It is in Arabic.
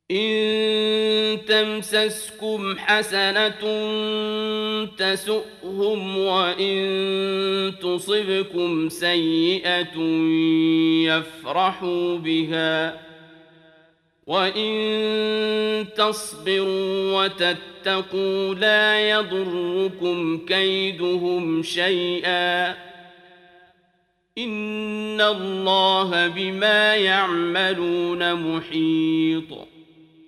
إن تمسسكم حسنة تسؤهم وإن تصبكم سيئة يفرحوا بها وإن تصبروا وتتقوا لا يضركم كيدهم شيئا إن الله بما يعملون محيط